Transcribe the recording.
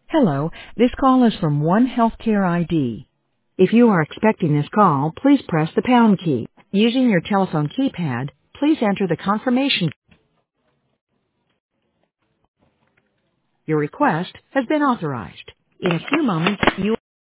Hello, this call is from One Healthcare ID. If you are expecting this call, please press the pound key. Using your telephone keypad, please enter the confirmation. Your request has been authorized. In a few moments, you